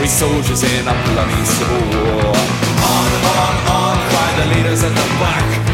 soldiers in a bloody civil war. On, cry the leaders at the back.